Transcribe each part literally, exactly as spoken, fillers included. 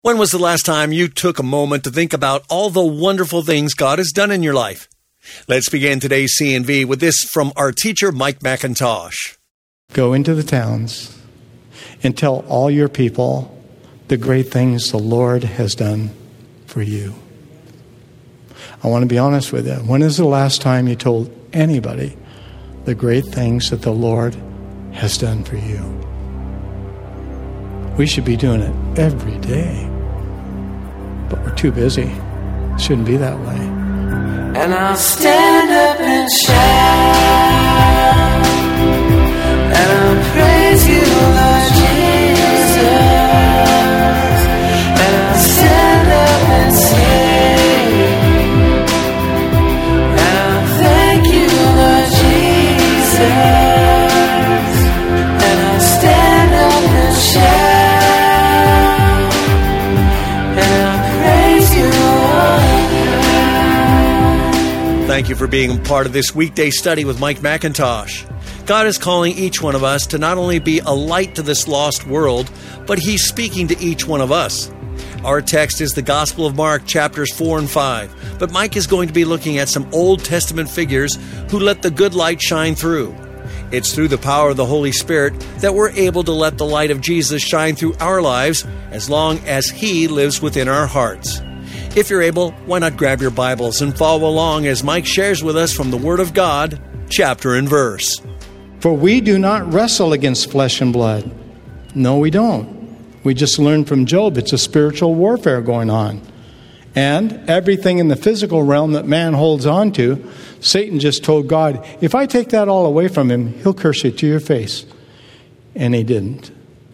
When was the last time you took a moment to think about all the wonderful things God has done in your life? Let's begin today's C and V with this from our teacher, Mike McIntosh. Go into the towns and tell all your people the great things the Lord has done for you. I want to be honest with you. When is the last time you told anybody the great things that the Lord has done for you? We should be doing it every day. But we're too busy. It shouldn't be that way. And I'll stand up and shout, and I'll praise you, Lord Jesus. And I'll stand up and sing, and I'll thank you, Lord Jesus. And I'll stand up and shout, and I'll praise you, Lord. Thank you for being part of this weekday study with Mike McIntosh. God is calling each one of us to not only be a light to this lost world, but He's speaking to each one of us. Our text is the Gospel of Mark, chapters four and five, but Mike is going to be looking at some Old Testament figures who let the good light shine through. It's through the power of the Holy Spirit that we're able to let the light of Jesus shine through our lives as long as He lives within our hearts. If you're able, why not grab your Bibles and follow along as Mike shares with us from the Word of God, chapter and verse. For we do not wrestle against flesh and blood. No, we don't. We just learned from Job it's a spiritual warfare going on. And everything in the physical realm that man holds on to, Satan just told God, if I take that all away from him, he'll curse you to your face. And he didn't.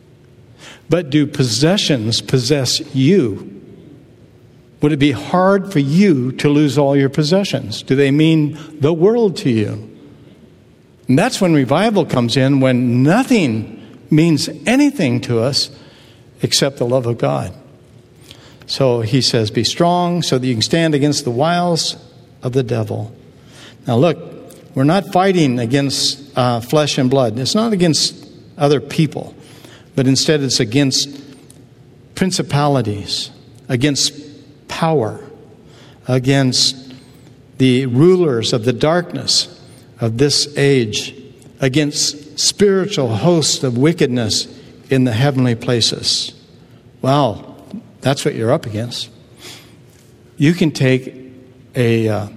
But do possessions possess you? Would it be hard for you to lose all your possessions? Do they mean the world to you? And that's when revival comes in, when nothing means anything to us except the love of God. So he says, be strong so that you can stand against the wiles of the devil. Now look, we're not fighting against uh, flesh and blood. It's not against other people, but instead it's against principalities, against power, against the rulers of the darkness of this age, against spiritual hosts of wickedness in the heavenly places. Wow, that's what you're up against. You can take a uh,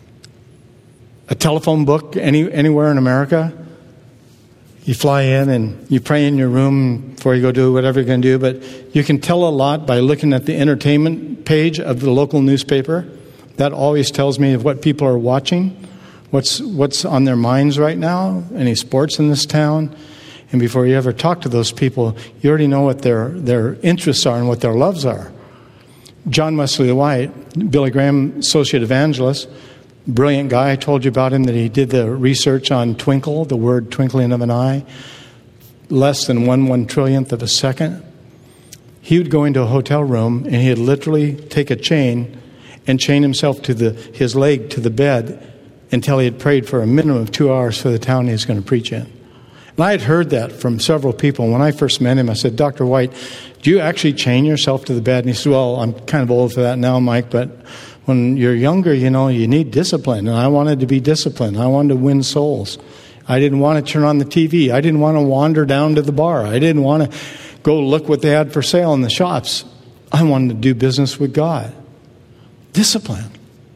a telephone book any anywhere in America. You fly in and you pray in your room before you go do whatever you're going to do, but you can tell a lot by looking at the entertainment page of the local newspaper. That always tells me of what people are watching, what's what's on their minds right now, any sports in this town. And before you ever talk to those people, you already know what their, their interests are and what their loves are. John Wesley White, Billy Graham associate evangelist, brilliant guy. I told you about him, that he did the research on twinkle, the word twinkling of an eye, less than one one trillionth of a second. He would go into a hotel room and he'd literally take a chain and chain himself to the his leg to the bed until he had prayed for a minimum of two hours for the town he was going to preach in. And I had heard that from several people. When I first met him, I said, Doctor White, do you actually chain yourself to the bed? And he said, well, I'm kind of old for that now, Mike, but when you're younger, you know, you need discipline. And I wanted to be disciplined. I wanted to win souls. I didn't want to turn on the T V. I didn't want to wander down to the bar. I didn't want to go look what they had for sale in the shops. I wanted to do business with God. Discipline.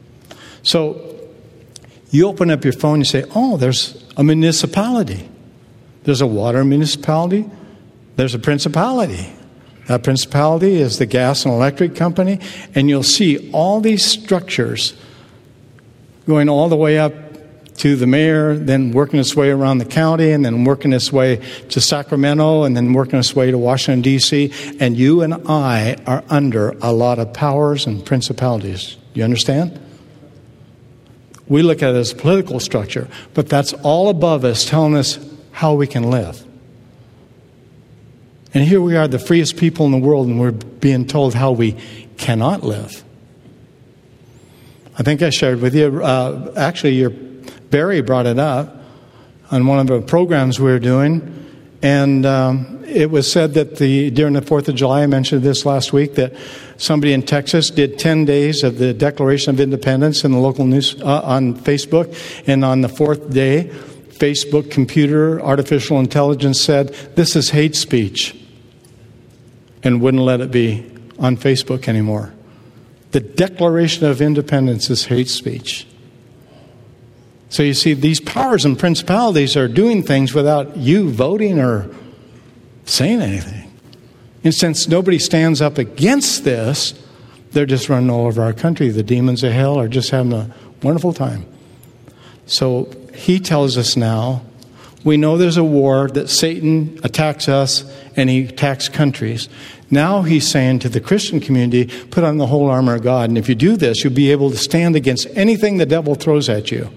So you open up your phone and say, oh, there's a municipality. There's a water municipality. There's a principality. That principality is the gas and electric company. And you'll see all these structures going all the way up to the mayor, then working its way around the county, and then working its way to Sacramento, and then working its way to Washington, D C And you and I are under a lot of powers and principalities. You understand? We look at it as political structure, but that's all above us, telling us how we can live. And here we are, the freest people in the world, and we're being told how we cannot live. I think I shared with you, uh, actually, your Barry brought it up on one of the programs we were doing, and um, it was said that the during the fourth of July, I mentioned this last week, that somebody in Texas did ten days of the Declaration of Independence in the local news uh, on Facebook. And on the fourth day, Facebook computer artificial intelligence said, this is hate speech, and wouldn't let it be on Facebook anymore. The Declaration of Independence is hate speech. So you see, these powers and principalities are doing things without you voting or saying anything. And since nobody stands up against this, they're just running all over our country. The demons of hell are just having a wonderful time. So he tells us now, we know there's a war, that Satan attacks us and he attacks countries. Now he's saying to the Christian community, put on the whole armor of God. And if you do this, you'll be able to stand against anything the devil throws at you.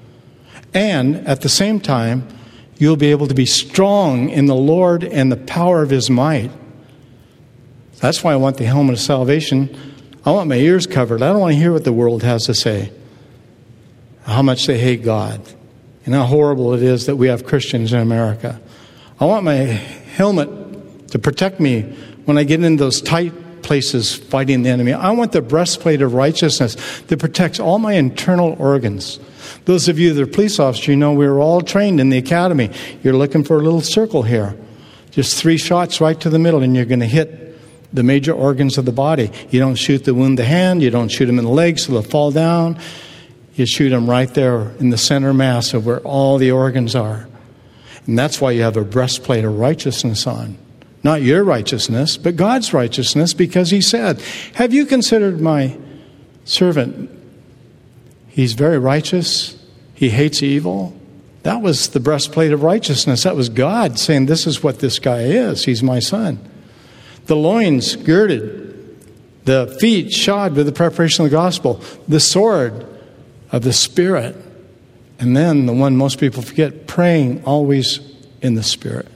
And at the same time, you'll be able to be strong in the Lord and the power of his might. That's why I want the helmet of salvation. I want my ears covered. I don't want to hear what the world has to say. How much they hate God. And how horrible it is that we have Christians in America. I want my helmet to protect me when I get into those tight places fighting the enemy. I want the breastplate of righteousness that protects all my internal organs. Those of you that are police officers, you know we were all trained in the academy. You're looking for a little circle here. Just three shots right to the middle, and you're going to hit the major organs of the body. You don't shoot the wound the hand. You don't shoot them in the legs so they'll fall down. You shoot them right there in the center mass of where all the organs are. And that's why you have a breastplate of righteousness on. Not your righteousness, but God's righteousness, because he said, have you considered my servant? He's very righteous. He hates evil. That was the breastplate of righteousness. That was God saying, this is what this guy is. He's my son. The loins girded. The feet shod with the preparation of the gospel. The sword of the Spirit. And then the one most people forget, praying always in the Spirit.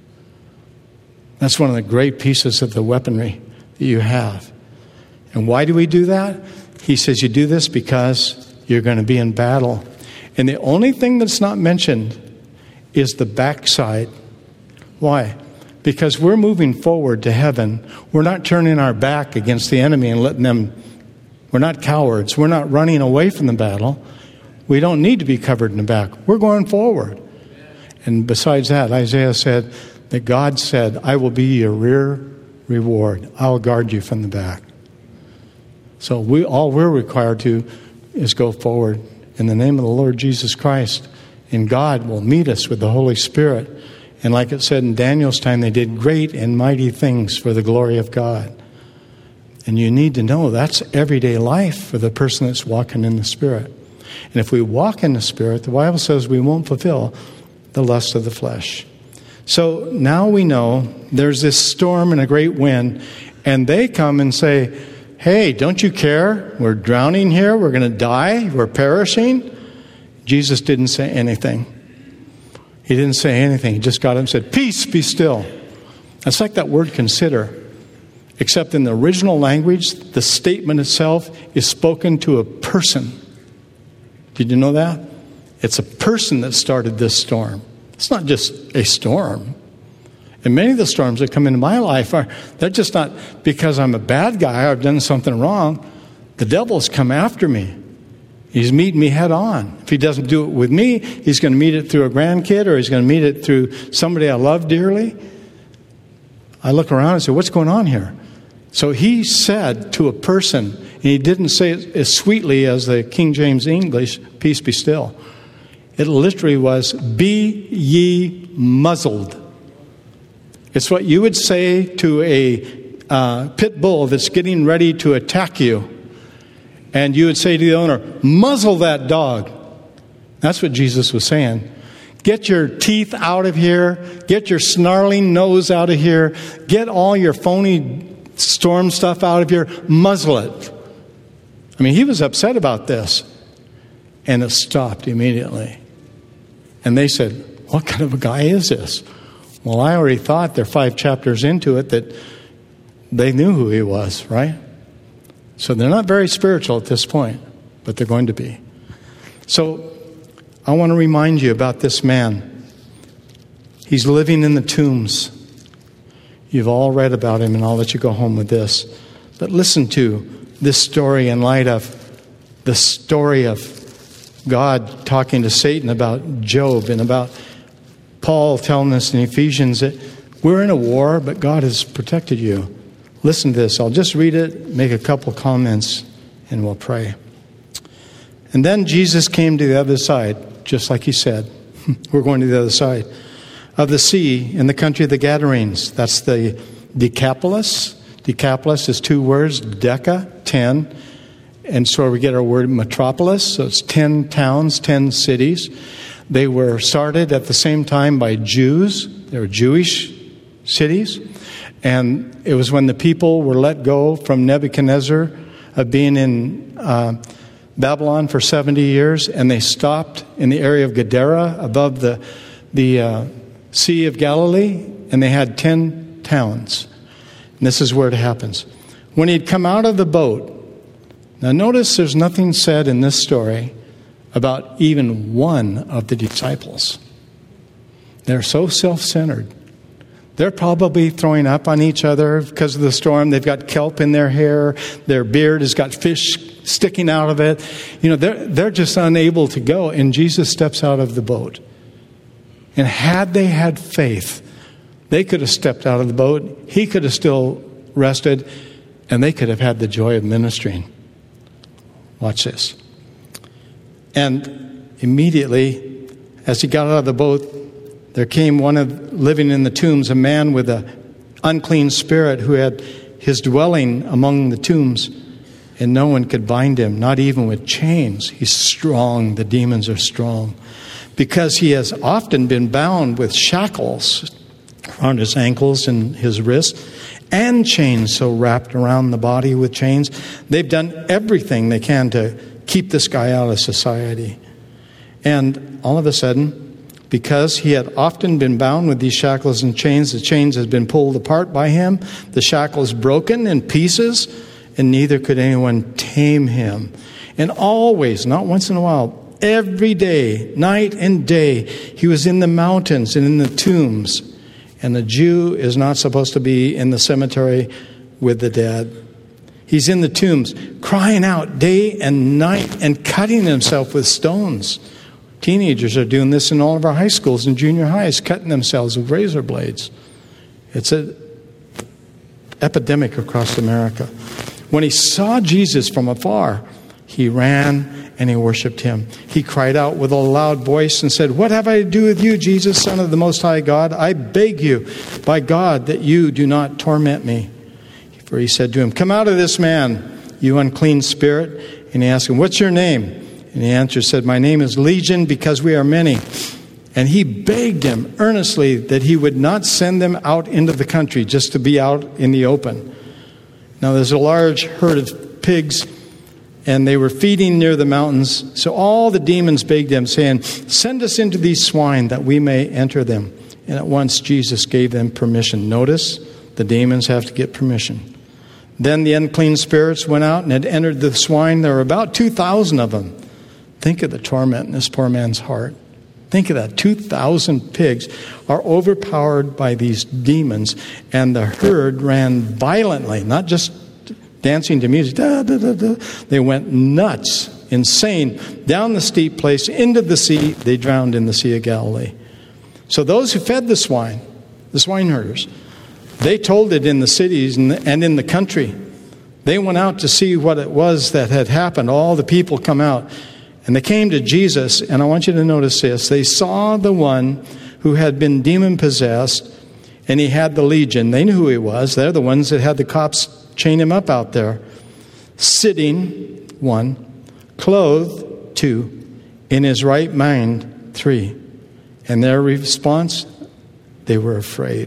That's one of the great pieces of the weaponry that you have. And why do we do that? He says you do this because you're going to be in battle. And the only thing that's not mentioned is the backside. Why? Because we're moving forward to heaven. We're not turning our back against the enemy and letting them. We're not cowards. We're not running away from the battle. We don't need to be covered in the back. We're going forward. And besides that, Isaiah said that God said, I will be your rear reward. I'll guard you from the back. So we all we're required to is go forward in the name of the Lord Jesus Christ. And God will meet us with the Holy Spirit. And like it said in Daniel's time, they did great and mighty things for the glory of God. And you need to know that's everyday life for the person that's walking in the Spirit. And if we walk in the Spirit, the Bible says we won't fulfill the lust of the flesh. So now we know there's this storm and a great wind, and they come and say, hey, don't you care? We're drowning here. We're going to die. We're perishing. Jesus didn't say anything. He didn't say anything. He just got up and said, peace, be still. It's like that word consider. Except in the original language, the statement itself is spoken to a person. Did you know that? It's a person that started this storm. It's not just a storm. And many of the storms that come into my life, are they're just not because I'm a bad guy or I've done something wrong. The devil's come after me. He's meeting me head on. If he doesn't do it with me, he's going to meet it through a grandkid, or he's going to meet it through somebody I love dearly. I look around and say, what's going on here? So he said to a person, and he didn't say it as sweetly as the King James English, peace be still. It literally was, be ye muzzled. It's what you would say to a uh, pit bull that's getting ready to attack you. And you would say to the owner, muzzle that dog. That's what Jesus was saying. Get your teeth out of here. Get your snarling nose out of here. Get all your phony storm stuff out of here. Muzzle it. I mean, he was upset about this. And it stopped immediately. And they said, what kind of a guy is this? Well, I already thought they're five chapters into it that they knew who he was, right? So they're not very spiritual at this point, but they're going to be. So I want to remind you about this man. He's living in the tombs. You've all read about him, and I'll let you go home with this. But listen to this story in light of the story of God talking to Satan about Job, and about Paul telling us in Ephesians that we're in a war, but God has protected you. Listen to this. I'll just read it, make a couple comments, and we'll pray. And then Jesus came to the other side, just like he said. We're going to the other side of the sea in the country of the Gadarenes. That's the Decapolis. Decapolis is two words, deca, ten. And so we get our word metropolis. So it's ten towns, ten cities. They were started at the same time by Jews. They were Jewish cities. And it was when the people were let go from Nebuchadnezzar of being in uh, Babylon for seventy years. And they stopped in the area of Gadara above the, the uh, Sea of Galilee. And they had ten towns. And this is where it happens. When he'd come out of the boat, now notice there's nothing said in this story about even one of the disciples. They're so self-centered. They're probably throwing up on each other because of the storm. They've got kelp in their hair. Their beard has got fish sticking out of it. You know, they're, they're just unable to go. And Jesus steps out of the boat. And had they had faith, they could have stepped out of the boat. He could have still rested. And they could have had the joy of ministering. Watch this. And immediately, as he got out of the boat, there came one of living in the tombs, a man with an unclean spirit who had his dwelling among the tombs, and no one could bind him, not even with chains. He's strong. The demons are strong. Because he has often been bound with shackles around his ankles and his wrists, and chains so wrapped around the body with chains. They've done everything they can to keep this guy out of society. And all of a sudden, because he had often been bound with these shackles and chains, the chains has been pulled apart by him, the shackles broken in pieces, and neither could anyone tame him. And always, not once in a while, every day, night and day, he was in the mountains and in the tombs. And the Jew is not supposed to be in the cemetery with the dead. He's in the tombs, crying out day and night and cutting himself with stones. Teenagers are doing this in all of our high schools and junior highs, cutting themselves with razor blades. It's an epidemic across America. When he saw Jesus from afar, he ran and he worshiped him. He cried out with a loud voice and said, "What have I to do with you, Jesus, Son of the Most High God? I beg you, by God, that you do not torment me." For he said to him, "Come out of this man, you unclean spirit." And he asked him, "What's your name?" And he answered, said, "My name is Legion, because we are many." And he begged him earnestly that he would not send them out into the country, just to be out in the open. Now there's a large herd of pigs, and they were feeding near the mountains. So all the demons begged him, saying, "Send us into these swine that we may enter them." And at once Jesus gave them permission. Notice, the demons have to get permission. Then the unclean spirits went out and had entered the swine. There were about two thousand of them. Think of the torment in this poor man's heart. Think of that. two thousand pigs are overpowered by these demons, and the herd ran violently, not just dancing to music. Da, da, da, da. They went nuts, insane, down the steep place, into the sea. They drowned in the Sea of Galilee. So those who fed the swine, the swineherders, they told it in the cities and in the country. They went out to see what it was that had happened. All the people come out. And they came to Jesus, and I want you to notice this. They saw the one who had been demon-possessed, and he had the legion. They knew who he was. They're the ones that had the cops chain him up out there. Sitting, one. Clothed, two. In his right mind, three. And their response, they were afraid.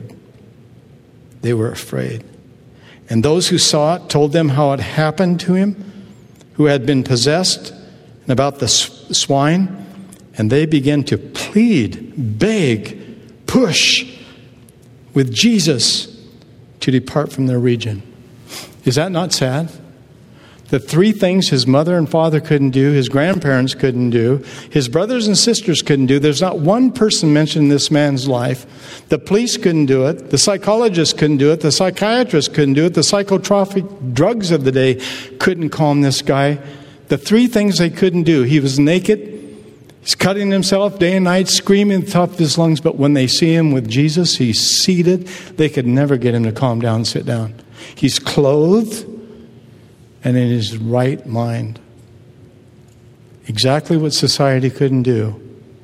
They were afraid. And those who saw it told them how it happened to him, who had been possessed, and about the swine, and they began to plead, beg, push with Jesus to depart from their region. Is that not sad? The three things his mother and father couldn't do, his grandparents couldn't do, his brothers and sisters couldn't do. There's not one person mentioned in this man's life. The police couldn't do it. The psychologists couldn't do it. The psychiatrists couldn't do it. The psychotropic drugs of the day couldn't calm this guy. The three things they couldn't do. He was naked. He's cutting himself day and night, screaming at the top of his lungs. But when they see him with Jesus, he's seated. They could never get him to calm down and sit down. He's clothed and in his right mind. Exactly what society couldn't do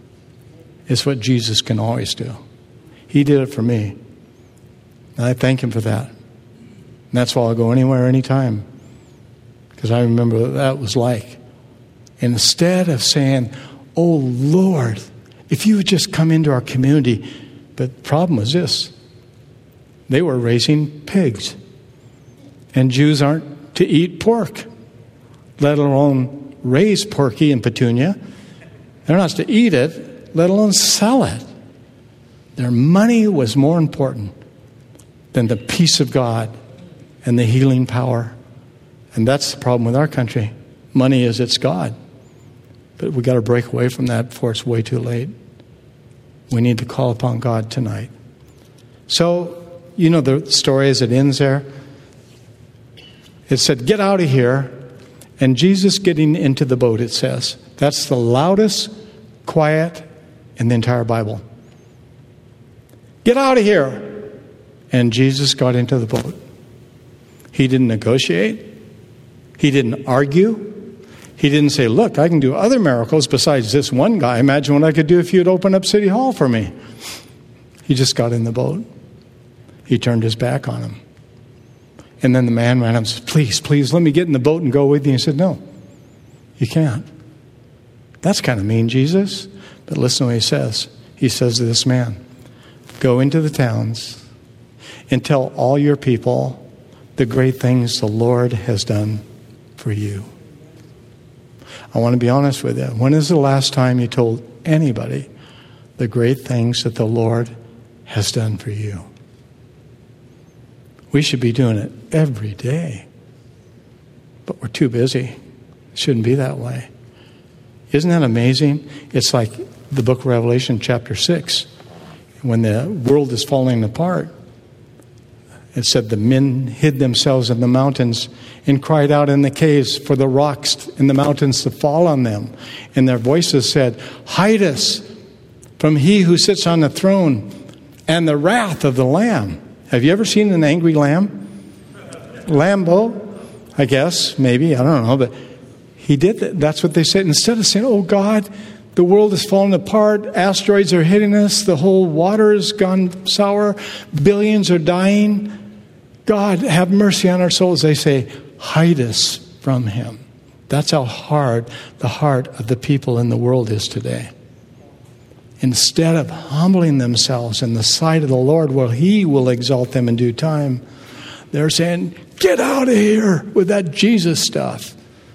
is what Jesus can always do. He did it for me. And I thank him for that. And that's why I'll go anywhere, anytime. Because I remember what that was like. And instead of saying, oh, Lord, if you would just come into our community. But the problem was this. They were raising pigs. And Jews aren't to eat pork, let alone raise porky in Petunia. They're not to eat it, let alone sell it. Their money was more important than the peace of God and the healing power. And that's the problem with our country. Money is its God. But we've got to break away from that before it's way too late. We need to call upon God tonight. So, you know the story as it ends there. It said, get out of here. And Jesus getting into the boat, it says. That's the loudest quiet in the entire Bible. Get out of here. And Jesus got into the boat. He didn't negotiate. He didn't argue. He didn't say, look, I can do other miracles besides this one guy. Imagine what I could do if you'd open up City Hall for me. He just got in the boat. He turned his back on him. And then the man ran up and said, please, please, let me get in the boat and go with you. He said, no, you can't. That's kind of mean, Jesus. But listen to what he says. He says to this man, go into the towns and tell all your people the great things the Lord has done for you. I want to be honest with you. When is the last time you told anybody the great things that the Lord has done for you? We should be doing it every day. But we're too busy. It shouldn't be that way. Isn't that amazing? It's like the book of Revelation chapter six. When the world is falling apart, it said the men hid themselves in the mountains and cried out in the caves for the rocks in the mountains to fall on them. And their voices said, hide us from he who sits on the throne and the wrath of the Lamb. Have you ever seen an angry lamb? Lambo, I guess, maybe, I don't know. But he did that. That's what they said. Instead of saying, oh God, the world is falling apart, asteroids are hitting us, the whole water has gone sour, billions are dying. God, have mercy on our souls. They say, hide us from him. That's how hard the heart of the people in the world is today. Instead of humbling themselves in the sight of the Lord, well, he will exalt them in due time, they're saying, get out of here with that Jesus stuff.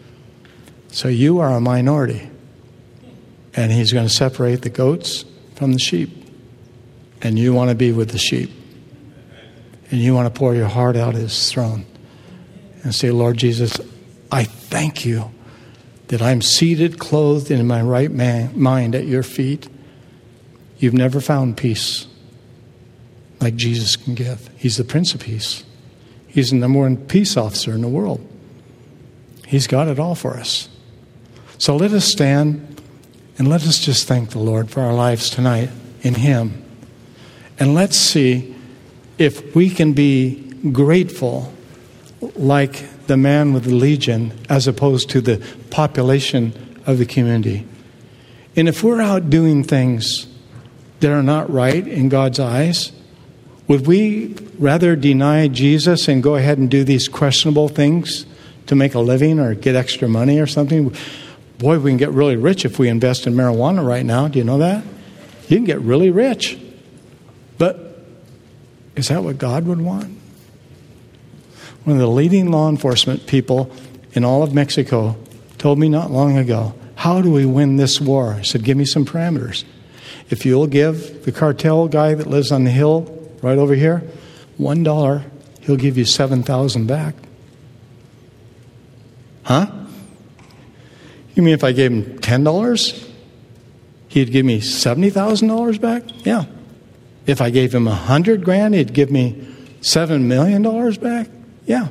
So you are a minority. And he's going to separate the goats from the sheep. And you want to be with the sheep. And you want to pour your heart out at his throne. And say, Lord Jesus, I thank you that I'm seated, clothed in my right man, mind at your feet. You've never found peace like Jesus can give. He's the Prince of Peace. He's the number one peace officer in the world. He's got it all for us. So let us stand and let us just thank the Lord for our lives tonight in him. And let's see if we can be grateful like the man with the legion as opposed to the population of the community. And if we're out doing things that are not right in God's eyes, would we rather deny Jesus and go ahead and do these questionable things to make a living or get extra money or something? Boy, we can get really rich if we invest in marijuana right now. Do you know that? You can get really rich. But is that what God would want? One of the leading law enforcement people in all of Mexico told me not long ago, how do we win this war? I said, give me some parameters. If you'll give the cartel guy that lives on the hill right over here one dollar, he'll give you seven thousand back. Huh? You mean if I gave him ten dollars, he'd give me seventy thousand dollars back? Yeah. If I gave him a hundred grand, he'd give me seven million dollars back? Yeah.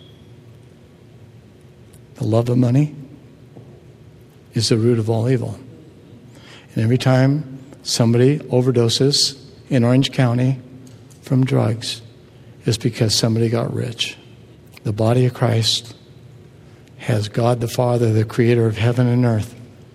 The love of money is the root of all evil. And every time somebody overdoses in Orange County from drugs, it's because somebody got rich. The body of Christ has God the Father, the creator of heaven and earth.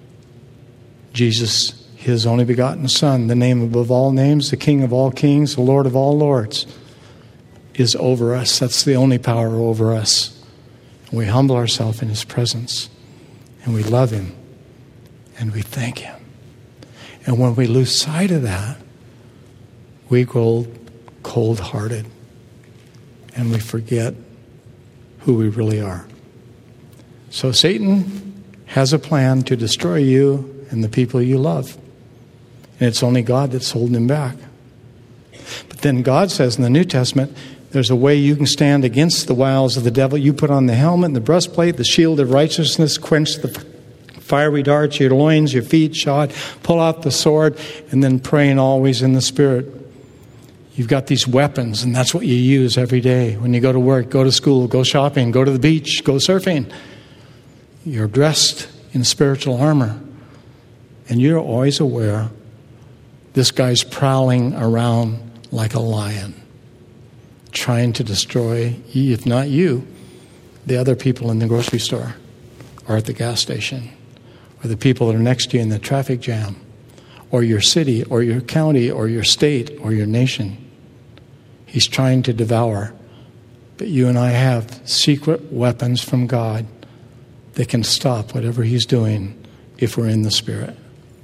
Jesus, his only begotten Son, the name above all names, the King of all kings, the Lord of all lords, is over us. That's the only power over us. And we humble ourselves in his presence. And we love him. And we thank him. And when we lose sight of that, we grow cold-hearted. And we forget who we really are. So Satan has a plan to destroy you and the people you love. And it's only God that's holding him back. But then God says in the New Testament, there's a way you can stand against the wiles of the devil. You put on the helmet and the breastplate, the shield of righteousness, quench the fiery darts, your loins, your feet shod, pull out the sword, and then praying always in the Spirit. You've got these weapons, and that's what you use every day. When you go to work, go to school, go shopping, go to the beach, go surfing. You're dressed in spiritual armor. And you're always aware this guy's prowling around like a lion, trying to destroy, if not you, the other people in the grocery store or at the gas station or the people that are next to you in the traffic jam or your city or your county or your state or your nation. He's trying to devour. But you and I have secret weapons from God that can stop whatever he's doing if we're in the Spirit.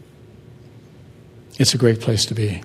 It's a great place to be.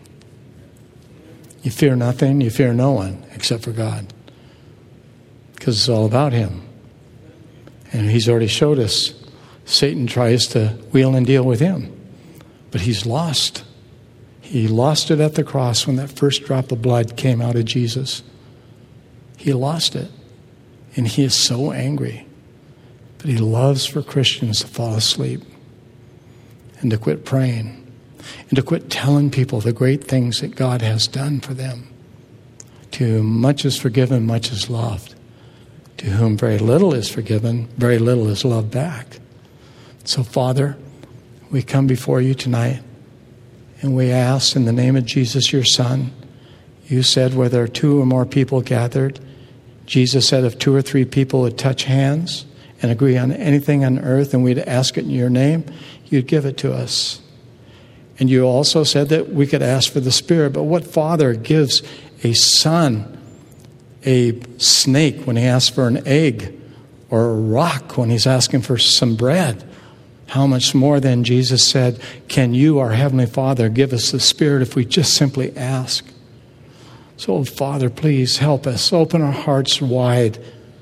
You fear nothing, you fear no one except for God. Because it's all about him. And he's already showed us Satan tries to wheel and deal with him. But he's lost. He lost it at the cross when that first drop of blood came out of Jesus. He lost it. And he is so angry. But he loves for Christians to fall asleep and to quit praying and to quit telling people the great things that God has done for them. To whom much is forgiven, much is loved. To whom very little is forgiven, very little is loved back. So, Father, we come before you tonight and we ask in the name of Jesus, your Son. You said where there are two or more people gathered. Jesus said if two or three people would touch hands and agree on anything on earth and we'd ask it in your name, you'd give it to us. And you also said that we could ask for the Spirit. But what father gives a son a snake when he asks for an egg or a rock when he's asking for some bread? How much more then, Jesus said, can you, our Heavenly Father, give us the Spirit if we just simply ask? So, Father, please help us. Open our hearts wide.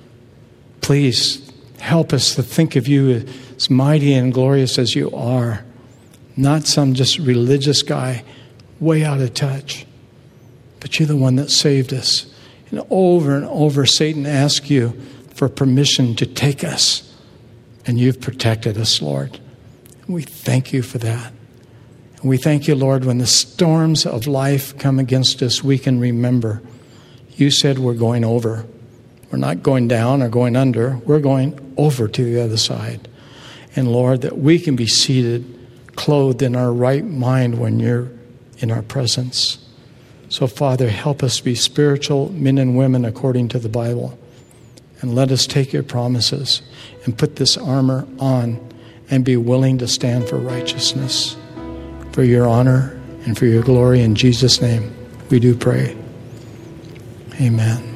Please help us to think of you as mighty and glorious as you are. Not some just religious guy way out of touch. But you're the one that saved us. And over and over, Satan asks you for permission to take us. And you've protected us, Lord. And we thank you for that. And we thank you, Lord, when the storms of life come against us, we can remember. You said we're going over. We're not going down or going under. We're going over to the other side. And Lord, that we can be seated, clothed in our right mind when you're in our presence. So, Father, help us be spiritual men and women according to the Bible. And let us take your promises and put this armor on and be willing to stand for righteousness, for your honor and for your glory. In Jesus' name, we do pray. Amen.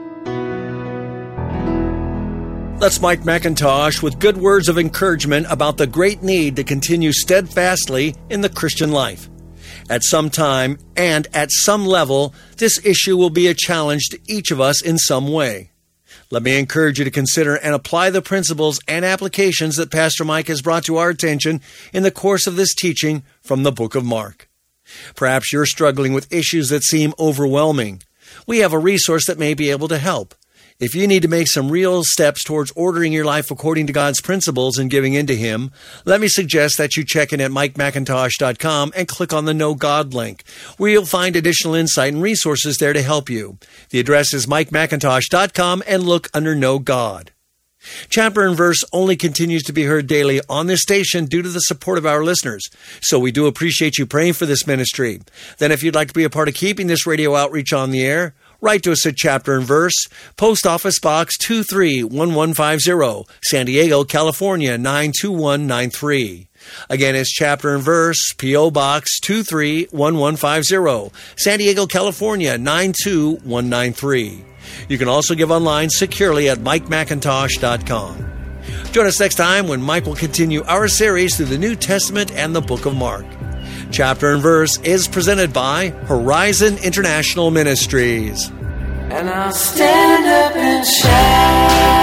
That's Mike MacIntosh with good words of encouragement about the great need to continue steadfastly in the Christian life. At some time and at some level, this issue will be a challenge to each of us in some way. Let me encourage you to consider and apply the principles and applications that Pastor Mike has brought to our attention in the course of this teaching from the book of Mark. Perhaps you're struggling with issues that seem overwhelming. We have a resource that may be able to help. If you need to make some real steps towards ordering your life according to God's principles and giving in to Him, let me suggest that you check in at mike macintosh dot com and click on the Know God link, where you'll find additional insight and resources there to help you. The address is mike macintosh dot com and look under Know God. Chapter and Verse only continues to be heard daily on this station due to the support of our listeners, so we do appreciate you praying for this ministry. Then if you'd like to be a part of keeping this radio outreach on the air, write to us at Chapter and Verse, Post Office Box two three one one five zero, San Diego, California nine two one nine three. Again, it's Chapter and Verse, P O. Box two three one one five zero, San Diego, California nine two one nine three. You can also give online securely at mike macintosh dot com. Join us next time when Mike will continue our series through the New Testament and the Book of Mark. Chapter and Verse is presented by Horizon International Ministries. And I'll stand up and shout.